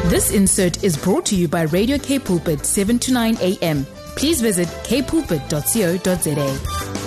This insert is brought to you by Radio K Pulpit 7 to 9 a.m. Please visit kpulpit.co.za.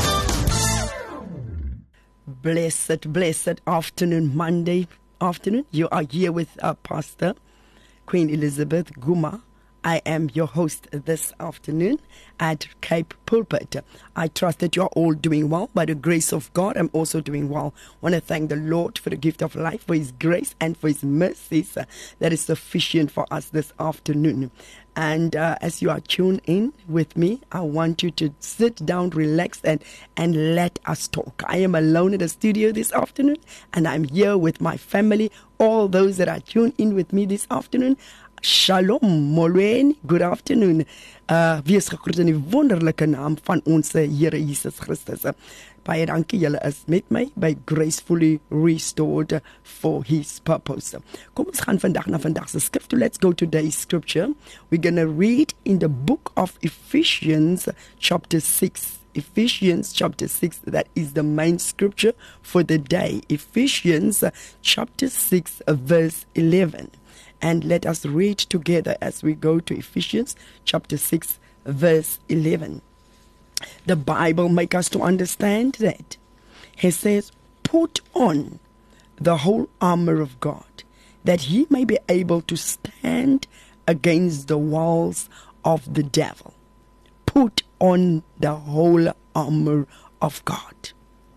Blessed afternoon, Monday afternoon. You are here with our pastor, Queen Elizabeth Guma. I am your host this afternoon at Cape Pulpit. I trust that you are all doing well. By the grace of God, I'm also doing well. I want to thank the Lord for the gift of life, for His grace and for His mercies that is sufficient for us this afternoon. And as you are tuned in with me, I want you to sit down, relax, and let us talk. I am alone in the studio this afternoon, and I'm here with my family, all those that are tuned in with me this afternoon. Shalom, Molweni, good afternoon. Wees gegroet in die wonderlike naam van ons Here Jesus Christus. Baie dankie, julle is met my by Gracefully Restored for His Purpose. Kom ons gaan vandag na vandag se skrif toe. Let's go to today's scripture. We're going to read in the book of Ephesians chapter 6. Ephesians chapter 6, that is the main scripture for the day. Ephesians chapter 6 verse 11. And let us read together as we go to Ephesians chapter 6 verse 11. The Bible makes us to understand that He says, put on the whole armor of God, that ye may be able to stand against the walls of the devil. Put on the whole armor of God.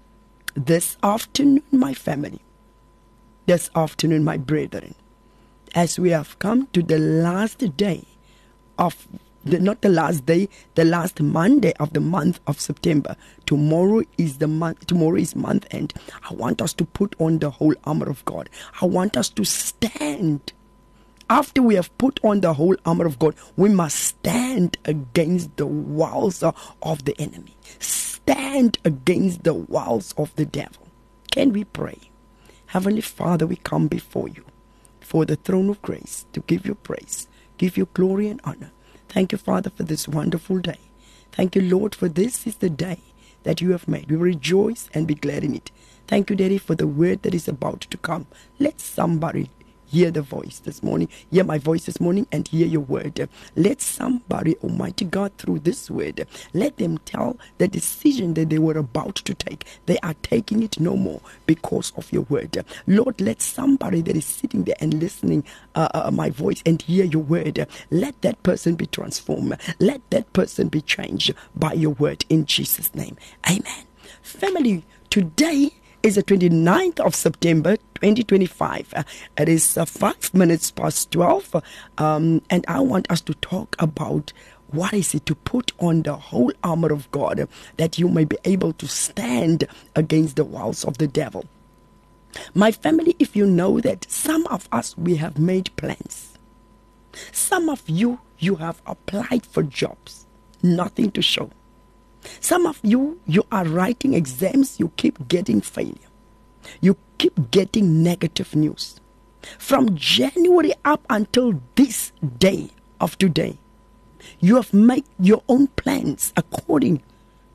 This afternoon, my family, this afternoon, my brethren, as we have come to the last day of not the last day, the last Monday of the month of September. Tomorrow is month end. I want us to put on the whole armor of God. I want us to stand. After we have put on the whole armor of God, we must stand against the walls of the enemy. Stand against the walls of the devil. Can we pray? Heavenly Father, we come before you, for the throne of grace, to give you praise, give you glory and honor. Thank you, Father, for this wonderful day. Thank you, Lord, for this is the day that you have made. We rejoice and be glad in it. Thank you, Daddy, for the word that is about to come. Let somebody hear the voice this morning, hear my voice this morning and hear your word. Let somebody, Almighty God, through this word, let them tell the decision that they were about to take. They are taking it no more because of your word. Lord, let somebody that is sitting there and listening my voice and hear your word, let that person be transformed. Let that person be changed by your word in Jesus' name. Amen. Family, today is the 29th of September 2025. It is 5 minutes past 12, and I want us to talk about what is it to put on the whole armor of God, that you may be able to stand against the walls of the devil. My family, if you know that some of us, we have made plans. Some of you have applied for jobs, nothing to show. Some of you are writing exams, you keep getting failure. You keep getting negative news. From January up until this day of today, you have made your own plans according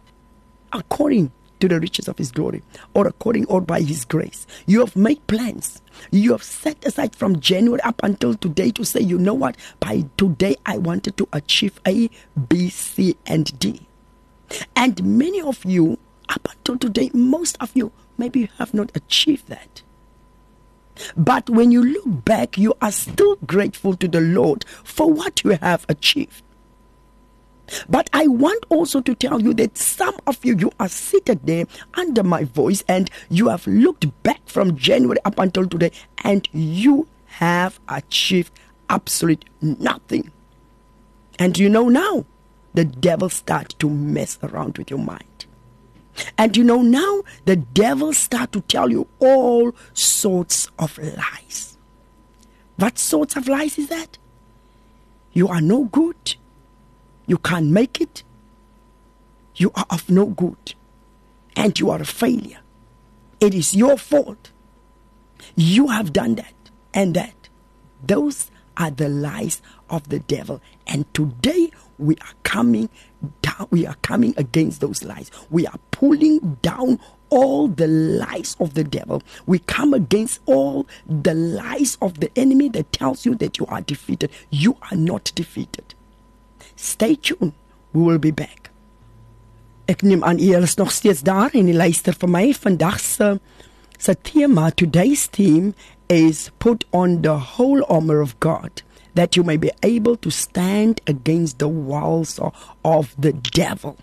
to the riches of His glory, or by His grace. You have made plans. You have set aside from January up until today to say, you know what, by today I wanted to achieve A, B, C, and D. And many of you, up until today, most of you, maybe you have not achieved that. But when you look back, you are still grateful to the Lord for what you have achieved. But I want also to tell you that some of you are seated there under my voice and you have looked back from January up until today and you have achieved absolutely nothing. And you know now, the devil starts to mess around with your mind. And you know now, the devil starts to tell you all sorts of lies. What sorts of lies is that? You are no good. You can't make it. You are of no good. And you are a failure. It is your fault. You have done that and that. Those are the lies of the devil. And today we are coming down. We are coming against those lies. We are pulling down all the lies of the devil. We come against all the lies of the enemy that tells you that you are defeated. You are not defeated. Stay tuned. We will be back. Ek neem aan u is nog steeds daar en u luister vir my. Vandag se tema, today's theme is put on the whole armor of God, that you may be able to stand against the walls of the devil.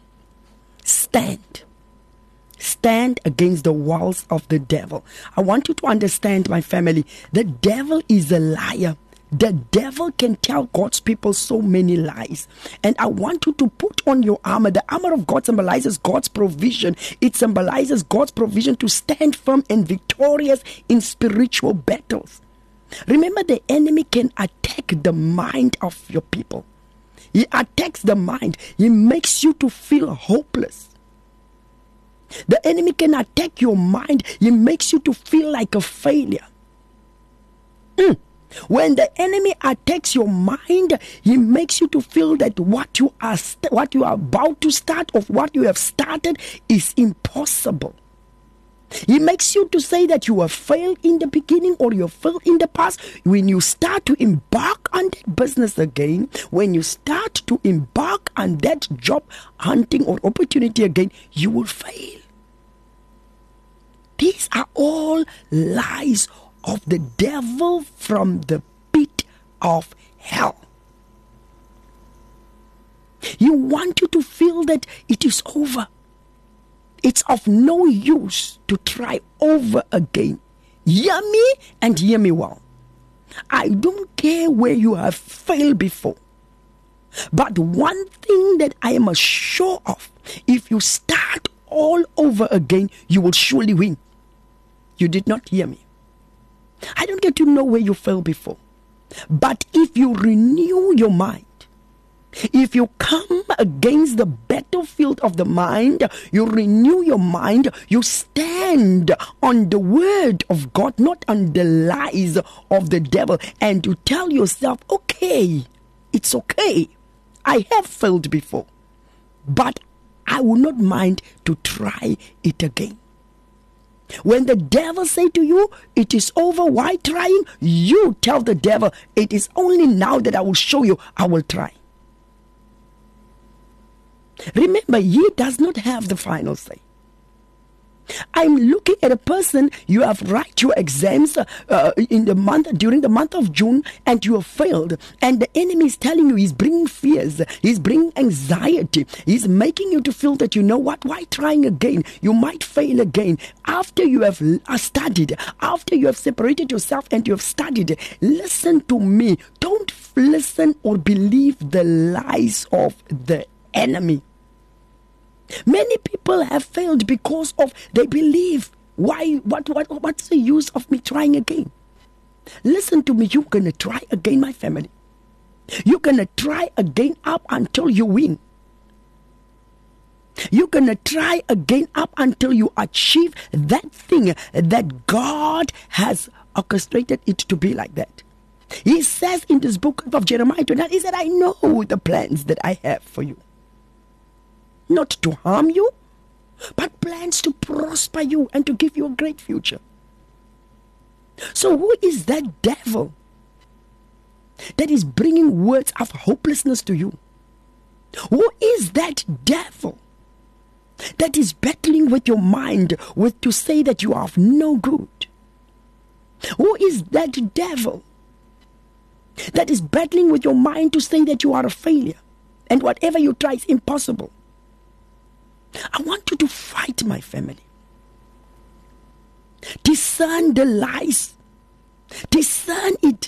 Stand against the walls of the devil. I want you to understand, my family, the devil is a liar. The devil can tell God's people so many lies. And I want you to put on your armor. The armor of God symbolizes God's provision. It symbolizes God's provision to stand firm and victorious in spiritual battles. Remember, the enemy can attack the mind of your people. He attacks the mind. He makes you to feel hopeless. The enemy can attack your mind. He makes you to feel like a failure. When the enemy attacks your mind, he makes you to feel that what you are about to start, or what you have started, is impossible. He makes you to say that you have failed in the beginning, or you have failed in the past. When you start to embark on that business again, when you start to embark on that job hunting or opportunity again, you will fail. These are all lies of the devil from the pit of hell. He wants you to feel that it is over. It's of no use to try over again. Hear me and hear me well. I don't care where you have failed before. But one thing that I am sure of, if you start all over again, you will surely win. You did not hear me. I don't get to know where you failed before. But if you renew your mind, if you come against the battlefield of the mind, you renew your mind, you stand on the word of God, not on the lies of the devil, and you tell yourself, okay, it's okay. I have failed before, but I will not mind to try it again. When the devil say to you, it is over, why trying? You tell the devil, it is only now that I will show you, I will try. Remember, he does not have the final say. I'm looking at a person, you have write your exams during the month of June, and you have failed, and the enemy is telling you, he's bringing fears, he's bringing anxiety, he's making you to feel that, you know what, why trying again? You might fail again. After you have studied, after you have separated yourself and you have studied, listen to me. Don't listen or believe the lies of the enemy. Many people have failed because of they believe. Why? What's the use of me trying again? Listen to me. You're gonna try again, my family. You're gonna try again up until you win. You're gonna try again up until you achieve that thing that God has orchestrated it to be like that. He says in this book of Jeremiah 29, he said, I know the plans that I have for you. Not to harm you, but plans to prosper you and to give you a great future. So who is that devil that is bringing words of hopelessness to you? Who is that devil that is battling with your mind with to say that you are of no good? Who is that devil that is battling with your mind to say that you are a failure and whatever you try is impossible? I want you to fight, my family. Discern the lies. Discern it.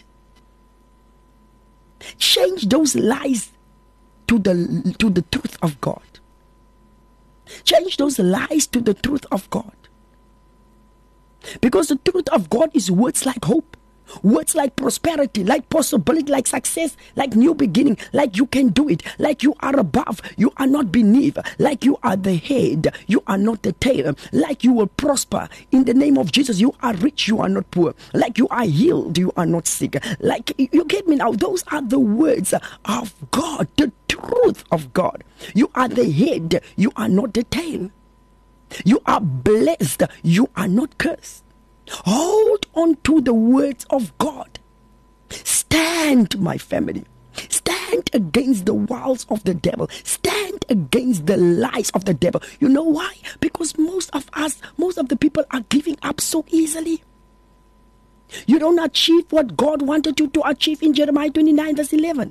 Change those lies to the truth of God. Change those lies to the truth of God. Because the truth of God is words like hope. Words like prosperity, like possibility, like success, like new beginning, like you can do it, like you are above, you are not beneath, like you are the head, you are not the tail, like you will prosper in the name of Jesus, you are rich, you are not poor, like you are healed, you are not sick, like you get me now. Those are the words of God, the truth of God. You are the head, you are not the tail. You are blessed. You are not cursed. Hold on to the words of God. Stand, my family. Stand against the wiles of the devil. Stand against the lies of the devil. You know why? Because most of the people are giving up so easily. You don't achieve what God wanted you to achieve in Jeremiah 29 verse 11.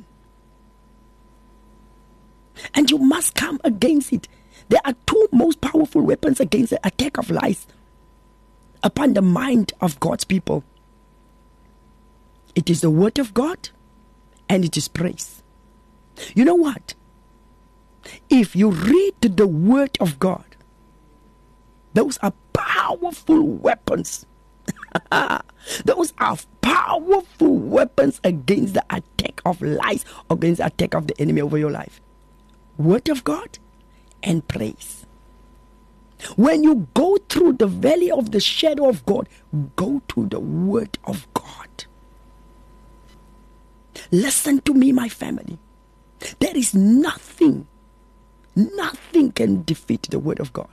And you must come against it. There are two most powerful weapons against the attack of lies upon the mind of God's people. It is the word of God and it is praise. You know what? If you read the word of God, those are powerful weapons. Those are powerful weapons against the attack of lies, against the attack of the enemy over your life. Word of God and praise. When you go through the valley of the shadow of God, go to the word of God. Listen to me, my family. There is nothing can defeat the word of God.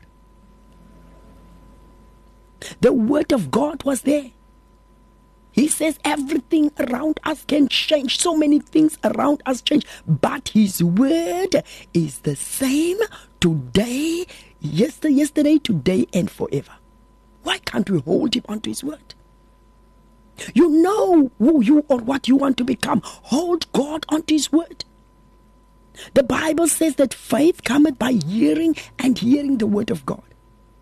The word of God was there. He says everything around us can change. So many things around us change. But his word is the same today, yesterday, today, and forever. Why can't we hold him onto his word? You know who you or what you want to become. Hold God onto his word. The Bible says that faith cometh by hearing, and hearing the word of God.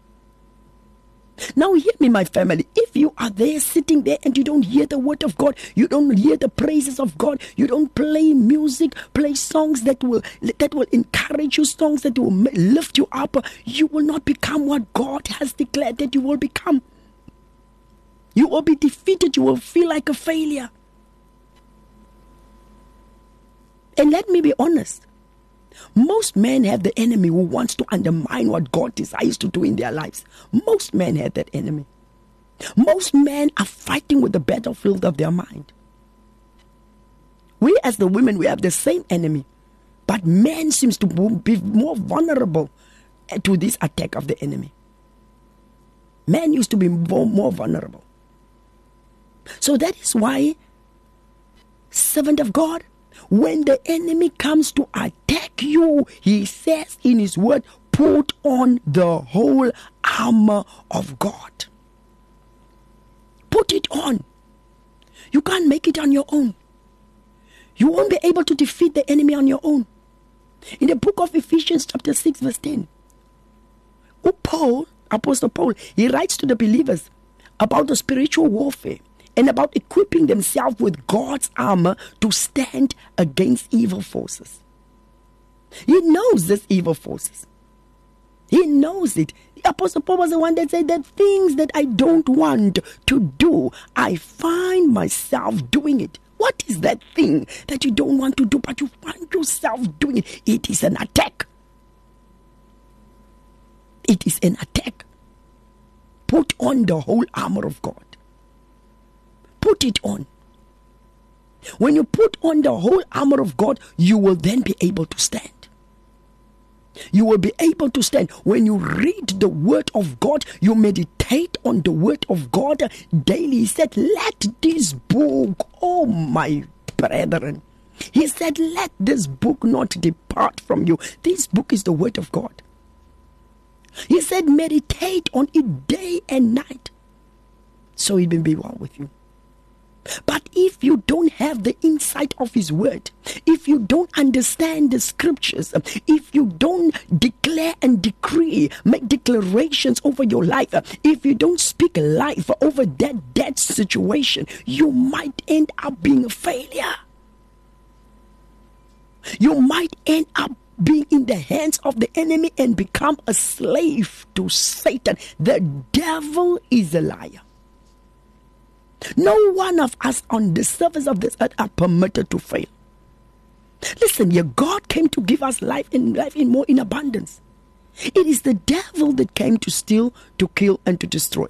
Now hear me, my family. If you are there sitting there and you don't hear the word of God, you don't hear the praises of God, you don't play music, play songs that will encourage you, songs that will lift you up, you will not become what God has declared that you will become. You will be defeated. You will feel like a failure. And let me be honest. Most men have the enemy who wants to undermine what God desires to do in their lives. Most men have that enemy. Most men are fighting with the battlefield of their mind. We as the women, we have the same enemy. But men seems to be more vulnerable to this attack of the enemy. Men used to be more vulnerable. So that is why, servant of God, when the enemy comes to attack you, he says in his word, put on the whole armor of God. Put it on. You can't make it on your own. You won't be able to defeat the enemy on your own. In the book of Ephesians chapter 6 verse 10, Paul, Apostle Paul, he writes to the believers about the spiritual warfare and about equipping themselves with God's armor to stand against evil forces. He knows these evil forces. He knows it. The Apostle Paul was the one that said that things that I don't want to do, I find myself doing it. What is that thing that you don't want to do, but you find yourself doing it? It is an attack. It is an attack. Put on the whole armor of God. Put it on. When you put on the whole armor of God, you will then be able to stand. You will be able to stand. When you read the word of God, you meditate on the word of God daily. He said, let this book, oh my brethren, he said, let this book not depart from you. This book is the word of God. He said, meditate on it day and night, so it will be well with you. But if you don't have the insight of his word, if you don't understand the scriptures, if you don't declare and decree, make declarations over your life, if you don't speak life over that dead situation, you might end up being a failure. You might end up being in the hands of the enemy and become a slave to Satan. The devil is a liar. No one of us on the surface of this earth are permitted to fail. Listen, your God came to give us life in more in abundance. It is the devil that came to steal, to kill, and to destroy.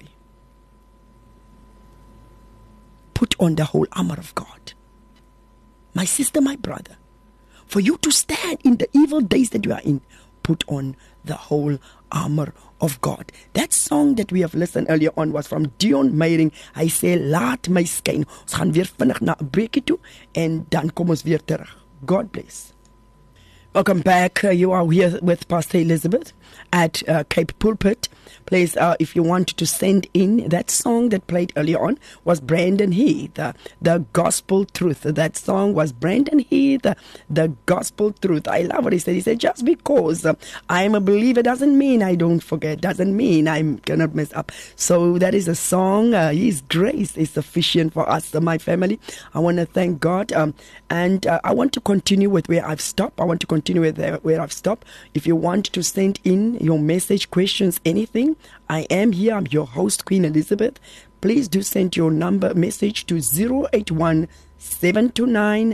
Put on the whole armor of God. My sister, my brother, for you to stand in the evil days that you are in, put on the whole armor of God. That song that we have listened earlier on was from Dion Meyering. Hy sê, laat my skyn. Ons gaan weer vinnig na 'n breekie toe en dan kom ons weer terug. God bless. Welcome back. You are here with Pastor Elizabeth at Cape Pulpit. Please, if you want to send in, that song that played earlier on was Brandon Heath, the Gospel Truth. That song was Brandon Heath, the Gospel Truth. I love what he said. He said, just because I am a believer doesn't mean I don't forget, doesn't mean I cannot mess up. So that is a song. His grace is sufficient for us, my family. I want to thank God. And I want to continue with where I've stopped. I want to continue with where I've stopped. If you want to send in your message, questions, anything, I am here. I'm your host, Queen Elizabeth. Please do send your message to 081 729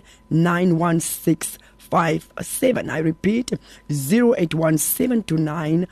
91657. I repeat, 081 729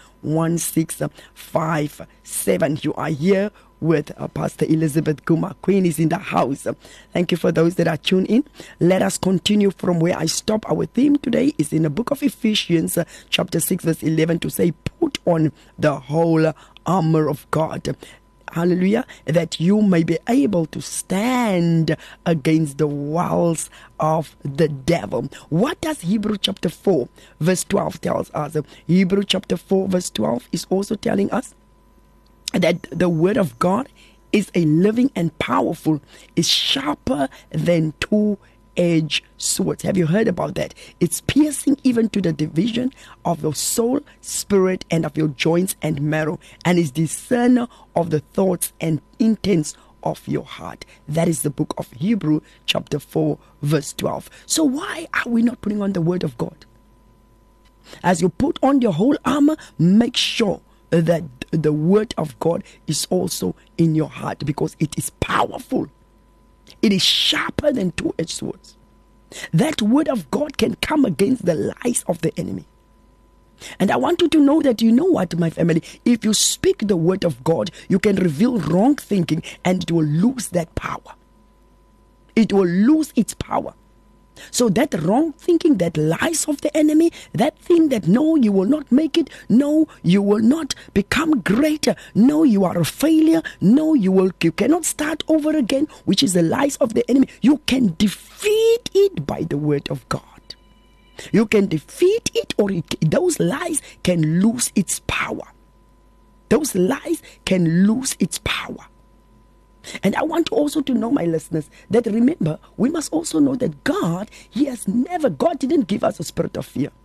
1657. You are here with Pastor Elizabeth Guma. Queen is in the house. Thank you for those that are tuned in. Let us continue from where I stop. Our theme today is in the book of Ephesians, chapter 6, verse 11, to say, put on the whole armor of God. Hallelujah. That you may be able to stand against the wiles of the devil. What does Hebrew chapter 4, verse 12 tells us? Hebrew chapter 4, verse 12 is also telling us that the word of God is a living and powerful, is sharper than two-edged swords. Have you heard about that? It's piercing even to the division of your soul, spirit, and of your joints and marrow, and is discerner of the thoughts and intents of your heart. That is the book of Hebrew chapter 4, verse 12. So why are we not putting on the word of God? As you put on your whole armor, make sure that the word of God is also in your heart, because it is powerful. It is sharper than two-edged swords. That word of God can come against the lies of the enemy. And I want you to know that, you know what, my family, if you speak the word of God, you can reveal wrong thinking and it will lose that power. It will lose its power. So that wrong thinking, that lies of the enemy, that thing that no, you will not make it, no, you will not become greater, no, you are a failure, no, you cannot start over again, which is the lies of the enemy. You can defeat it by the word of God. You can defeat it, or those lies can lose its power. Those lies can lose its power. And I want also to know, my listeners, that remember, we must also know that God didn't give us a spirit of fear.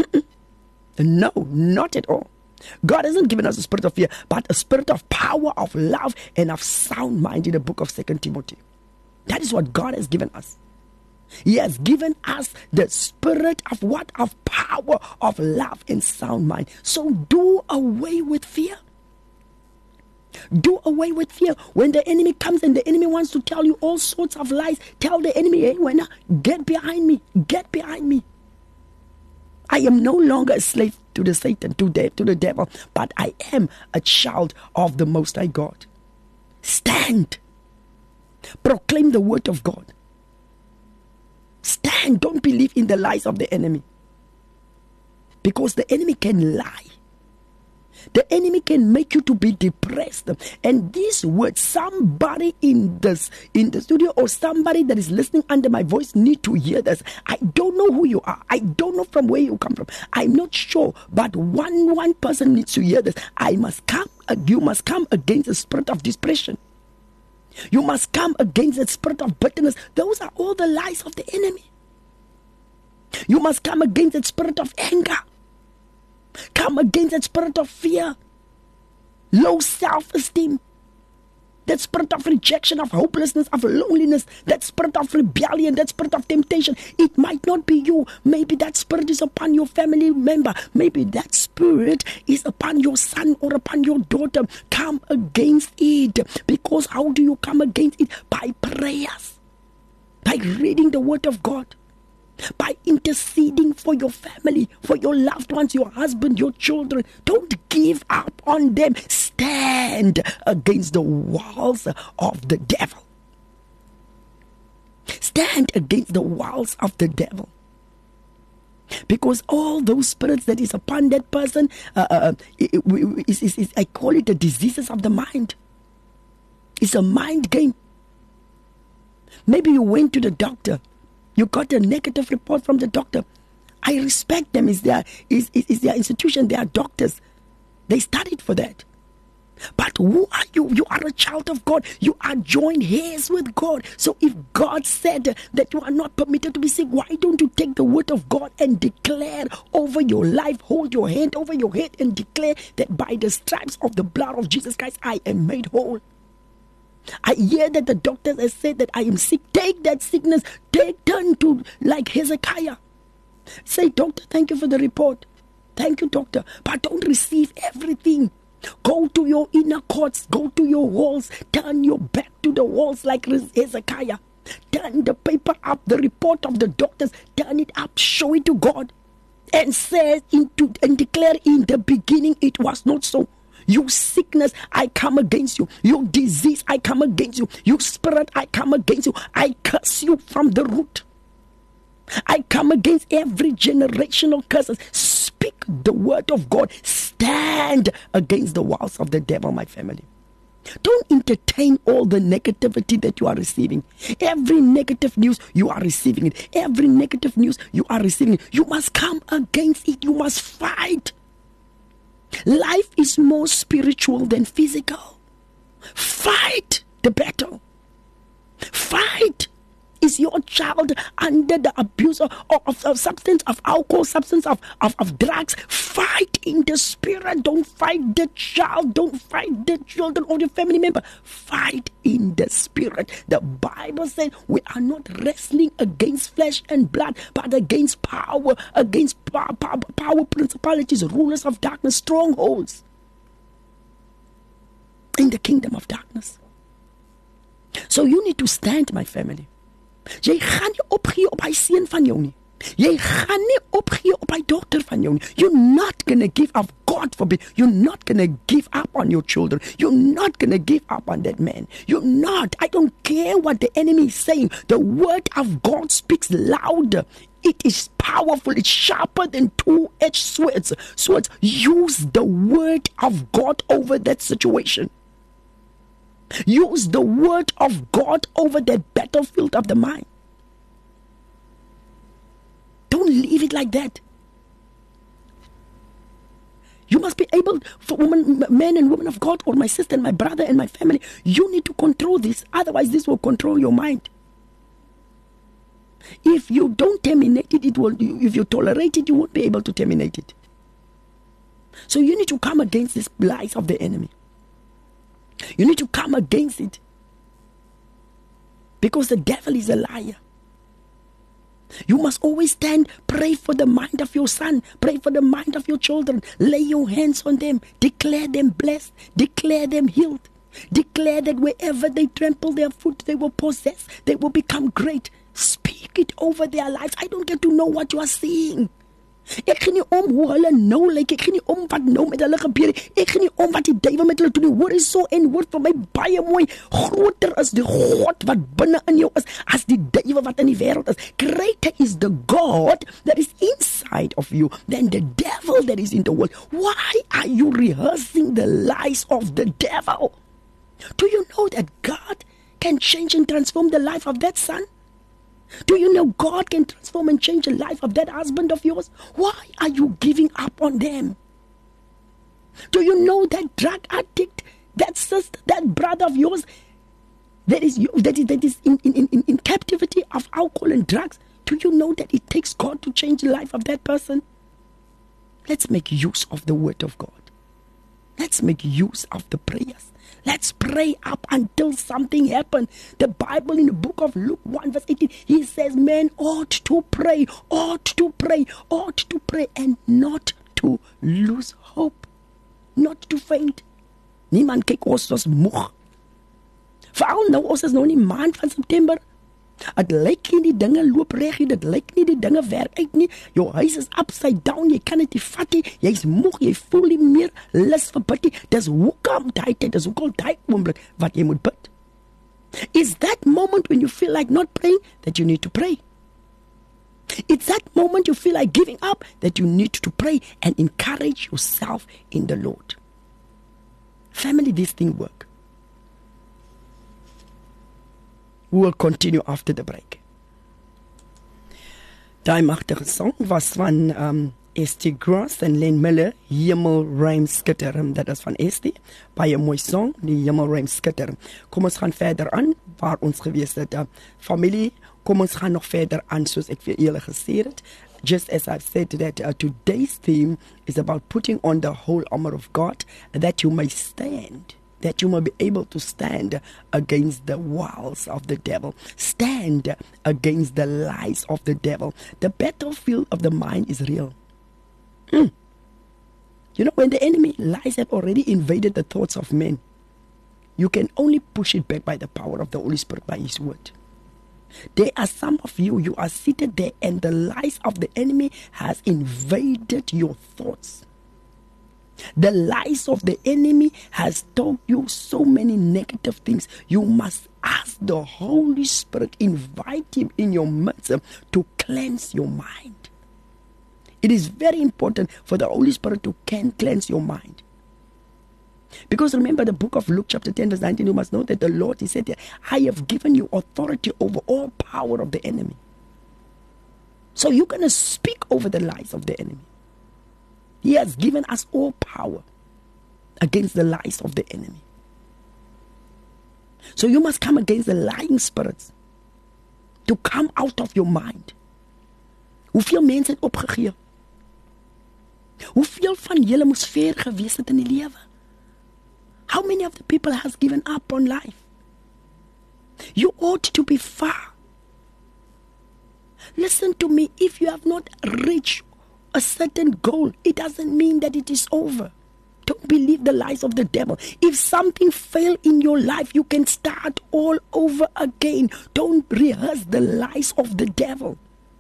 No, not at all. God hasn't given us a spirit of fear, but a spirit of power, of love, and of sound mind in the book of 2 Timothy. That is what God has given us. He has given us the spirit of what? Of power, of love, and sound mind. So do away with fear. Do away with fear. When the enemy comes and the enemy wants to tell you all sorts of lies, tell the enemy, hey, get behind me, get behind me. I am no longer a slave to the Satan, to the devil, but I am a child of the Most High God. Stand. Proclaim the word of God. Stand. Don't believe in the lies of the enemy, because the enemy can lie. The enemy can make you to be depressed. And this word, somebody in the studio or somebody that is listening under my voice need to hear this. I don't know who you are. I don't know from where you come from. I'm not sure. But one person needs to hear this. You must come against the spirit of depression. You must come against the spirit of bitterness. Those are all the lies of the enemy. You must come against the spirit of anger. Come against that spirit of fear, low self-esteem, that spirit of rejection, of hopelessness, of loneliness, that spirit of rebellion, that spirit of temptation. It might not be you. Maybe that spirit is upon your family member. Maybe that spirit is upon your son or upon your daughter. Come against it. Because how do you come against it? By prayers, by reading the word of God, by interceding for your family, for your loved ones, your husband, your children. Don't give up on them. Stand against the walls of the devil. Stand against the walls of the devil. because all those spirits that is upon that person, I call it the diseases of the mind. It's a mind game. Maybe you went to the doctor, you got a negative report from the doctor. I respect them. It's their institution. They are doctors. They studied for that. But who are you? You are a child of God. You are joined hands with God. So if God said that you are not permitted to be sick, why don't you take the word of God and declare over your life, hold your hand over your head and declare that by the stripes of the blood of Jesus Christ, I am made whole. I hear that the doctors have said that I am sick. Take that sickness. Turn to like Hezekiah. Say, doctor, thank you for the report. Thank you, doctor. But don't receive everything. Go to your inner courts. Go to your walls. Turn your back to the walls like Hezekiah. Turn the paper up. The report of the doctors. Turn it up. Show it to God. And say and declare in the beginning it was not so. You sickness, I come against you. You disease, I come against you. You spirit, I come against you. I curse you from the root. I come against every generational curses. Speak the word of God. Stand against the walls of the devil, my family. Don't entertain all the negativity that you are receiving. Every negative news, you are receiving it. Every negative news, you are receiving it. You must come against it. You must fight. Life is more spiritual than physical. Fight the battle. Fight. Is your child under the abuse of substance, of alcohol, substance, of drugs? Fight in the spirit. Don't fight the child. Don't fight the children or your family member. Fight in the spirit. The Bible says we are not wrestling against flesh and blood, but against power, power, principalities, rulers of darkness, strongholds in the kingdom of darkness. So you need to stand, my family. Jy gaan nie opgee op hy seun van jou nie. Jy gaan nie opgee op hy dogter van jou nie. You're not going to give up. God forbid. You're not going to give up on your children. You're not going to give up on that man. You're not. I don't care what the enemy is saying. The word of God speaks louder. It is powerful. It's sharper than two-edged swords. Use the word of God over that situation. Use the word of God over that battlefield of the mind. Don't leave it like that. You must be able, for men and women of God, or my sister and my brother and my family, you need to control this. Otherwise, this will control your mind. If you don't terminate it, if you tolerate it, you won't be able to terminate it. So you need to come against these lies of the enemy. You need to come against it. Because the devil is a liar. You must always stand, pray for the mind of your son, pray for the mind of your children, lay your hands on them, declare them blessed, declare them healed, declare that wherever they trample their foot, they will possess, they will become great. Speak it over their lives. I don't get to know what you are seeing. Ek gaan nie om hoe hulle nou lyk, ek gaan nie om wat nou met hulle gebeur nie, ek gaan nie om wat die duiwel met hulle doen nie. Hoor is so en woord vir my baie mooi. Groter is die God wat binne in jou is as die duiwel wat in die wêreld is. Greater is the God that is inside of you than the devil that is in the world. Why are you rehearsing the lies of the devil? Do you know that God can change and transform the life of that son? Do you know God can transform and change the life of that husband of yours? Why are you giving up on them? Do you know that drug addict, that sister, that brother of yours that is in captivity of alcohol and drugs? Do you know that it takes God to change the life of that person? Let's make use of the word of God. Let's make use of the prayers. Let's pray up until something happens. The Bible in the book of Luke 1 verse 18, he says, men ought to pray, and not to lose hope, not to faint. Niemand kyk ons was moeg. Veral nou, ons is nou in die maand van September. Het lyk nie die dinge loop reg nie, dit lyk nie die dinge werk uit nie. Jou huis is upside down, jy kan dit nie vat nie, jy's moeg, jy voel nie meer lus vir bid nie. Dis hoekom daai oomblik wat jy moet bid. Is that moment when you feel like not praying that you need to pray. It's that moment you feel like giving up that you need to pray and encourage yourself in the Lord. Family, this thing work. We will continue after the break. Die magtige song was van Estie Gross en Len Miller, Hemelruim Skitter. Dat is van Estie. Baie mooi song, die Hemelruim Skitter. Kom ons gaan verder aan waar ons gewees het. Familie, kom ons gaan nog verder aan soos ek vir julle gesê het. Just as I've said that today's theme is about putting on the whole armor of God that you may stand. That you may be able to stand against the wiles of the devil. Stand against the lies of the devil. The battlefield of the mind is real. You know, when the enemy lies have already invaded the thoughts of men, you can only push it back by the power of the Holy Spirit, by His word. There are some of you, you are seated there and the lies of the enemy has invaded your thoughts. The lies of the enemy has told you so many negative things. You must ask the Holy Spirit, invite Him in your midst to cleanse your mind. It is very important for the Holy Spirit to cleanse your mind. Because remember the book of Luke chapter 10 verse 19, you must know that the Lord, He said, I have given you authority over all power of the enemy. So you're going to speak over the lies of the enemy. He has given us all power against the lies of the enemy. So you must come against the lying spirits to come out of your mind. Hoeveel mense het opgegee? Hoeveel van julle moes ver gewees het in die lewe? How many of the people has given up on life? You ought to be far. Listen to me, if you have not reached a certain goal, it doesn't mean that it is over. Don't believe the lies of the devil. If something failed in your life, you can start all over again. Don't rehearse the lies of the devil.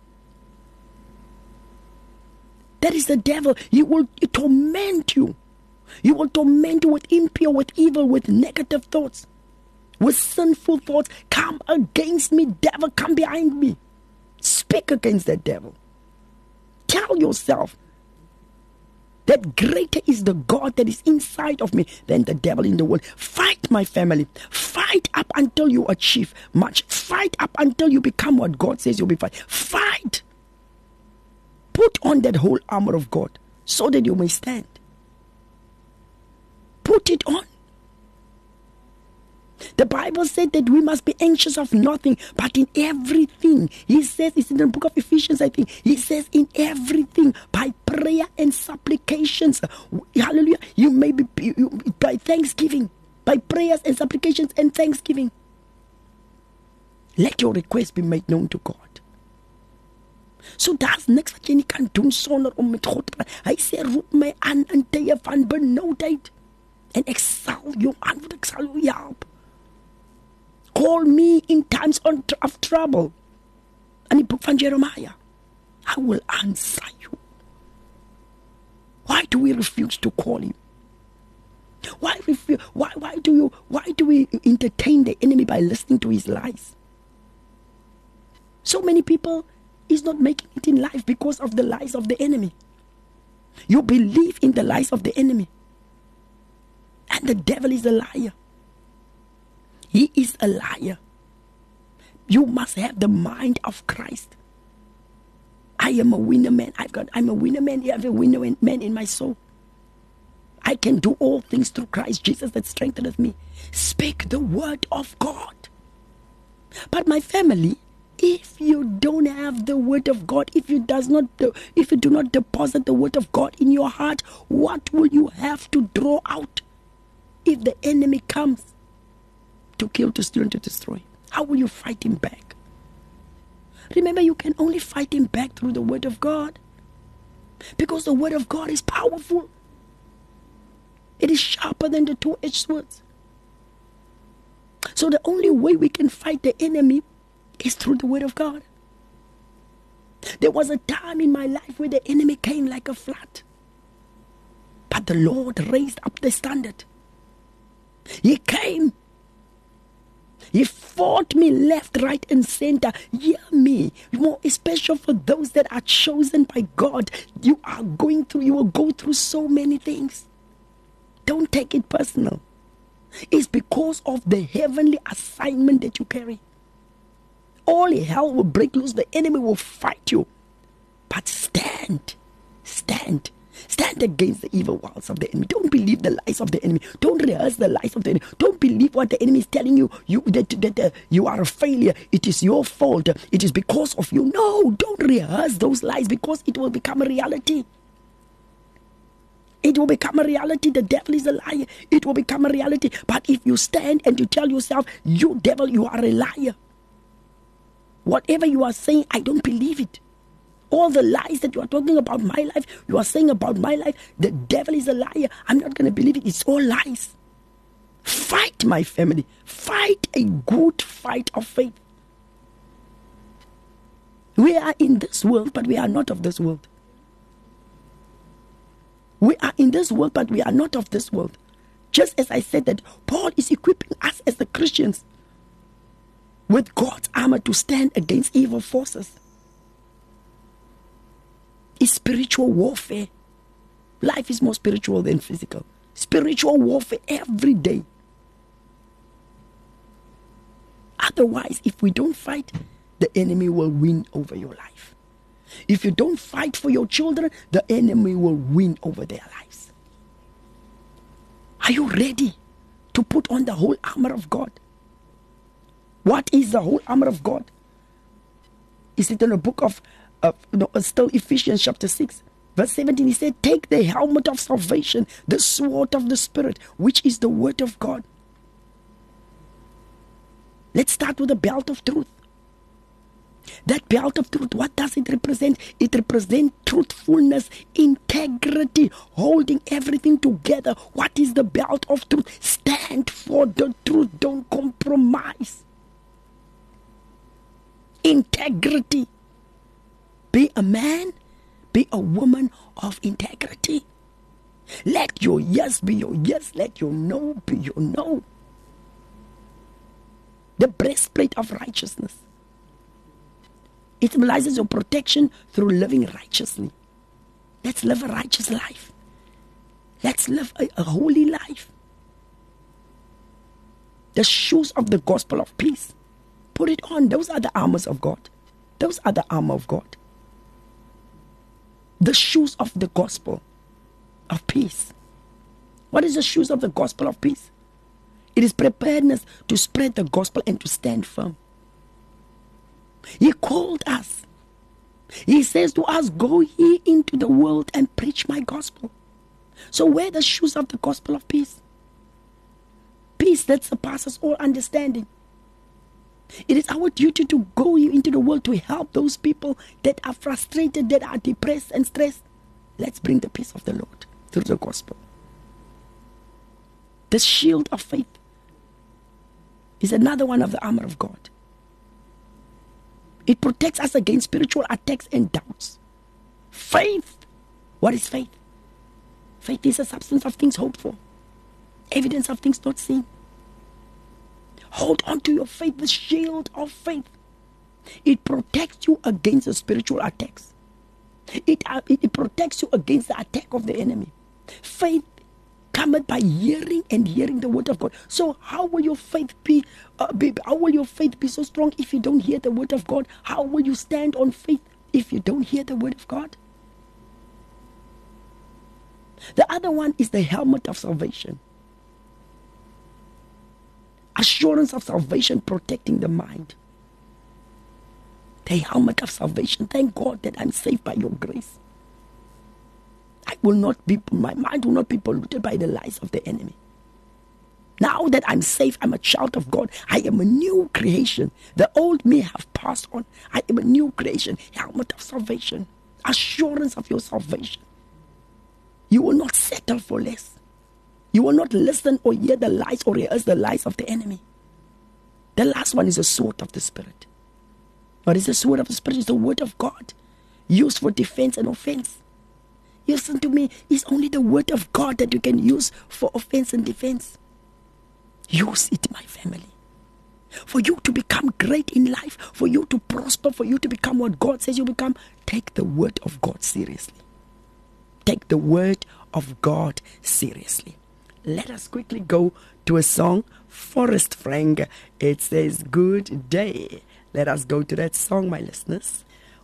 That is the devil. He will torment you. He will torment you with impure, with evil, with negative thoughts, with sinful thoughts. Come against me, devil, come behind me. Speak against that devil. Tell yourself that greater is the God that is inside of me than the devil in the world. Fight, my family. Fight up until you achieve much. Fight up until you become what God says you'll be. Fight. Put on that whole armor of God so that you may stand. Put it on. The Bible said that we must be anxious of nothing, but in everything. He says, it's in the book of Ephesians, I think. He says, in everything, by prayer and supplications. Hallelujah. You may be by thanksgiving, by prayers and supplications and thanksgiving. Let your request be made known to God. So daar's niks wat jy nie kan doen sonder om met God te praat. Hy sê, roep my aan in tye van benoudheid. En ek sal jou antwoord, ek sal jou help. Call me in times of trouble. In die boek van Jeremiah, I will answer you. Why do we refuse to call Him? Why do we entertain the enemy by listening to his lies? So many people is not making it in life because of the lies of the enemy. You believe in the lies of the enemy. And the devil is a liar. He is a liar. You must have the mind of Christ. I am a winner man. I'm a winner man. I have a winner man in my soul. I can do all things through Christ Jesus that strengtheneth me. Speak the word of God. But my family, if you don't have the word of God, if you do not deposit the word of God in your heart, what will you have to draw out if the enemy comes to kill, to steal, and to destroy? How will you fight him back? Remember, you can only fight him back through the word of God, because the word of God is powerful. It is sharper than the two-edged swords. So the only way we can fight the enemy is through the word of God. There was a time in my life where the enemy came like a flood, but the Lord raised up the standard. He came He fought me left, right, and center. Hear me. More especially for those that are chosen by God. You will go through so many things. Don't take it personal. It's because of the heavenly assignment that you carry. All hell will break loose. The enemy will fight you. But stand. Stand against the evil wiles of the enemy. Don't believe the lies of the enemy. Don't rehearse the lies of the enemy. Don't believe what the enemy is telling you. That you are a failure. It is your fault. It is because of you. No, don't rehearse those lies, because it will become a reality. It will become a reality. The devil is a liar. It will become a reality. But if you stand and you tell yourself, you devil, you are a liar. Whatever you are saying, I don't believe it. All the lies that you are talking about my life, you are saying about my life, the devil is a liar. I'm not going to believe it. It's all lies. Fight, my family. Fight a good fight of faith. We are in this world, but we are not of this world. We are in this world, but we are not of this world. Just as I said that Paul is equipping us as the Christians with God's armor to stand against evil forces. It's spiritual warfare. Life is more spiritual than physical. Spiritual warfare every day. Otherwise, if we don't fight, the enemy will win over your life. If you don't fight for your children, the enemy will win over their lives. Are you ready to put on the whole armor of God? What is the whole armor of God? Is it in the book of still Ephesians chapter 6 verse 17? He said, take the helmet of salvation, the sword of the Spirit, which is the word of God. Let's start with the belt of truth. That belt of truth, what does it represent? It represents truthfulness, integrity, holding everything together. What is the belt of truth? Stand for the truth. Don't compromise. Integrity. Be a man, be a woman of integrity. Let your yes be your yes, let your no be your no. The breastplate of righteousness. It symbolizes your protection through living righteously. Let's live a righteous life. Let's live a holy life. The shoes of the gospel of peace. Put it on. Those are the armors of God. Those are the armor of God. The shoes of the gospel of peace. What is the shoes of the gospel of peace? It is preparedness to spread the gospel and to stand firm. He called us. He says to us, go ye into the world and preach my gospel. So wear the shoes of the gospel of peace. Peace that surpasses all understanding. It is our duty to go into the world to help those people that are frustrated, that are depressed and stressed. Let's bring the peace of the Lord through the gospel. The shield of faith is another one of the armor of God. It protects us against spiritual attacks and doubts. Faith. What is faith? Faith is a substance of things hoped for, evidence of things not seen. Hold on to your faith, the shield of faith. It protects you against the spiritual attacks. It protects you against the attack of the enemy. Faith cometh by hearing and hearing the word of God. So how will your faith be? How will your faith be so strong if you don't hear the word of God? How will you stand on faith if you don't hear the word of God? The other one is the helmet of salvation. Assurance of salvation protecting the mind. The helmet of salvation. Thank God that I'm saved by your grace. My mind will not be polluted by the lies of the enemy. Now that I'm saved, I'm a child of God. I am a new creation. The old me have passed on. I am a new creation. Helmet of salvation. Assurance of your salvation. You will not settle for less. You will not listen or hear the lies or rehearse the lies of the enemy. The last one is the sword of the Spirit. What is the sword of the Spirit? It's the word of God, used for defense and offense. Listen to me, it's only the word of God that you can use for offense and defense. Use it, my family. for you to become great in life, for you to prosper, for you to become what God says you become, take the word of God seriously. Take the word of God seriously. Let us quickly go to a song, Forrest Frank. It says, Good Day. Let us go to that song, my listeners.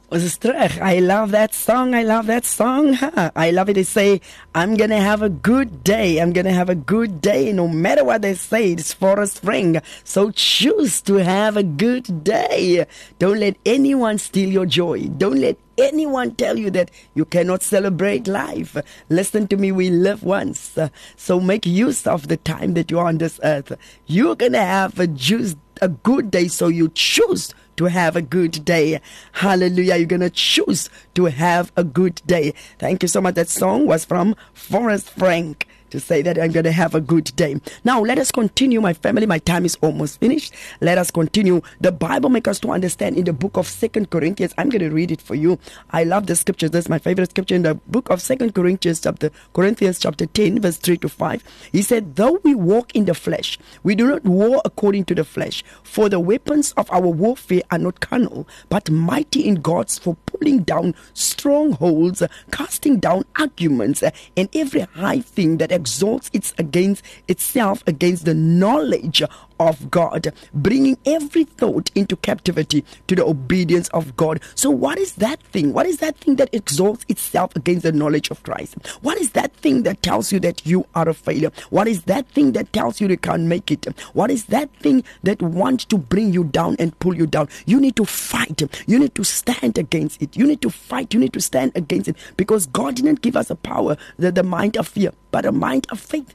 I love that song. I love that song. I love it. They say, I'm going to have a good day. I'm going to have a good day. No matter what they say, it's Forrest Frank. So choose to have a good day. Don't let anyone steal your joy. Don't let anyone tell you that you cannot celebrate life. Listen to me, we live once. So make use of the time that you're on this earth. You're going to have a good day, so you choose to have a good day. Hallelujah. You're going to choose to have a good day. Thank you so much. That song was from Forrest Frank, to say that I'm going to have a good day. Now, let us continue, my family. My time is almost finished. Let us continue. The Bible makes us to understand in the book of 2 Corinthians. I'm going to read it for you. I love the scriptures. That's my favorite scripture in the book of 2 Corinthians chapter 10, verse 3 to 5. He said, though we walk in the flesh, we do not war according to the flesh. For the weapons of our warfare are not carnal, but mighty in God for pulling down strongholds, casting down arguments, and every high thing that exalts itself against the knowledge of God, bringing every thought into captivity to the obedience of God. So what is that thing? What is that thing that exalts itself against the knowledge of Christ? What is that thing that tells you that you are a failure? What is that thing that tells you can't make it? What is that thing that wants to bring you down and pull you down? You need to fight. You need to stand against it. You need to fight. You need to stand against it, because God didn't give us a power, the mind of fear, but a mind of faith.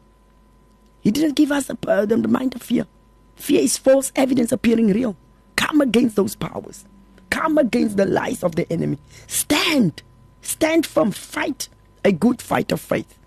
He didn't give us the mind of fear. Fear is false evidence appearing real. Come against those powers. Come against the lies of the enemy. Stand. Stand firm. Fight a good fight of faith.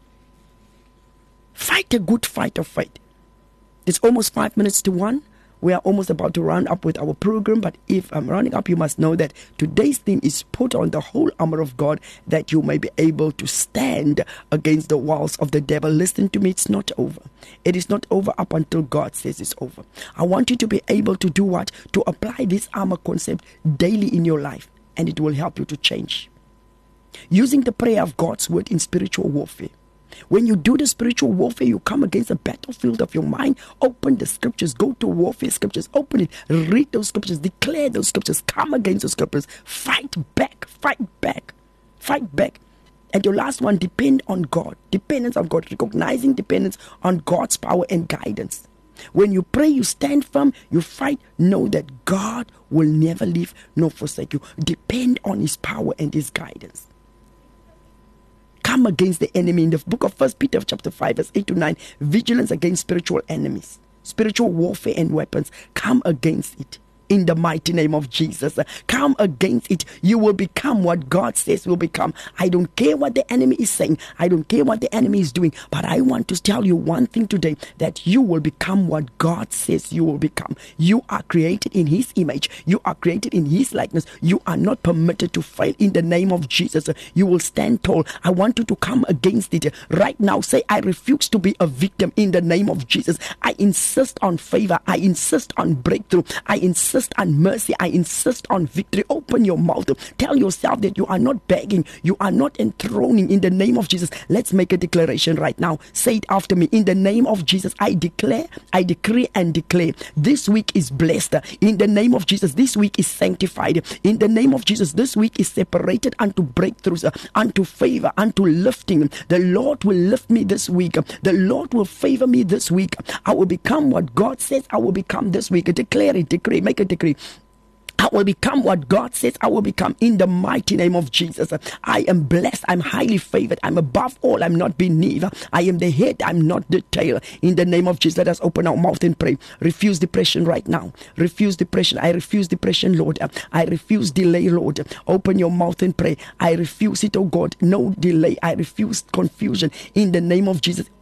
Fight a good fight of faith. It's almost 5 minutes to 1. We are almost about to round up with our program, but if I'm rounding up, you must know that today's theme is put on the whole armor of God, that you may be able to stand against the walls of the devil. Listen to me, it's not over. It is not over up until God says it's over. I want you to be able to do what? To apply this armor concept daily in your life, and it will help you to change. Using the prayer of God's word in spiritual warfare. When you do the spiritual warfare, you come against the battlefield of your mind. Open the scriptures. Go to warfare scriptures. Open it. Read those scriptures. Declare those scriptures. Come against those scriptures. Fight back. Fight back. Fight back. And your last one, depend on God. Dependence on God. Recognizing dependence on God's power and guidance. When you pray, you stand firm, you fight. Know that God will never leave nor forsake you. Depend on His power and His guidance. Come against the enemy. In the book of 1 Peter chapter 5 verse 8 to 9, vigilance against spiritual enemies, spiritual warfare and weapons. Come against it in the mighty name of Jesus. Come against it. You will become what God says you will become. I don't care what the enemy is saying. I don't care what the enemy is doing. But I want to tell you one thing today, that you will become what God says you will become. You are created in His image. You are created in His likeness. You are not permitted to fail in the name of Jesus. You will stand tall. I want you to come against it right now. Say, I refuse to be a victim in the name of Jesus. I insist on favor. I insist on breakthrough. I insist on mercy. I insist on victory. Open your mouth. Tell yourself that you are not begging. You are not enthroning in the name of Jesus. Let's make a declaration right now. Say it after me. In the name of Jesus, I declare, I decree and declare, this week is blessed. In the name of Jesus, this week is sanctified. In the name of Jesus, this week is separated unto breakthroughs, unto favor, unto lifting. The Lord will lift me this week. The Lord will favor me this week. I will become what God says I will become this week. Declare it, decree, make a decree. I will become what God says I will become in the mighty name of Jesus. I am blessed. I'm highly favored. I'm above all. I'm not beneath. I am the head. I'm not the tail. In the name of Jesus, let us open our mouth and pray. Refuse depression right now. Refuse depression. I refuse depression, Lord. I refuse delay, Lord. Open your mouth and pray. I refuse it, oh God. No delay. I refuse confusion. In the name of Jesus.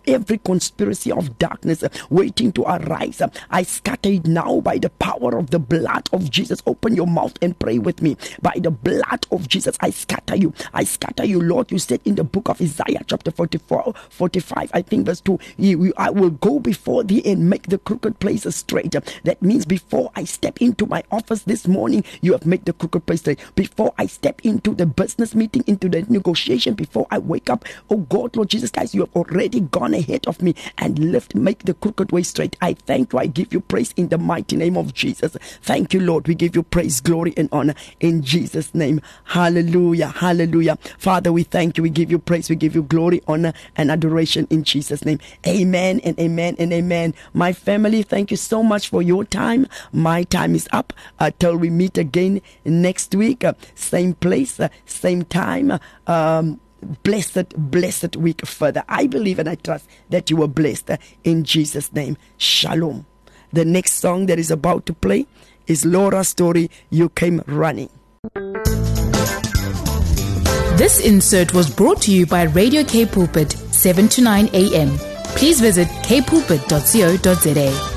every conspiracy of darkness waiting to arise, I scatter it now by the power of the blood of Jesus. Open your mouth and pray with me. By the blood of Jesus, I scatter you. I scatter you, Lord. You said in the book of Isaiah chapter 45, I think verse 2, I will go before thee and make the crooked places straight. That means before I step into my office this morning, you have made the crooked place straight. Before I step into the business meeting, into the negotiation, before I wake up, oh God, Lord Jesus Christ, you have already gone ahead of me and make the crooked way straight. I thank you. I give you praise in the mighty name of Jesus. Thank you, Lord. We give you praise, glory, and honor in Jesus' name. Hallelujah. Hallelujah. Father, we thank you. We give you praise. We give you glory, honor, and adoration in Jesus' name. Amen and amen and amen. My family, thank you so much for your time. My time is up till we meet again next week. Same place, same time. Blessed week further. I believe and I trust that you were blessed in Jesus' name. Shalom. The next song that is about to play is Laura's Story, You Came Running. This insert was brought to you by Radio K Pulpit, 7 to 9 a.m. Please visit kpulpit.co.za.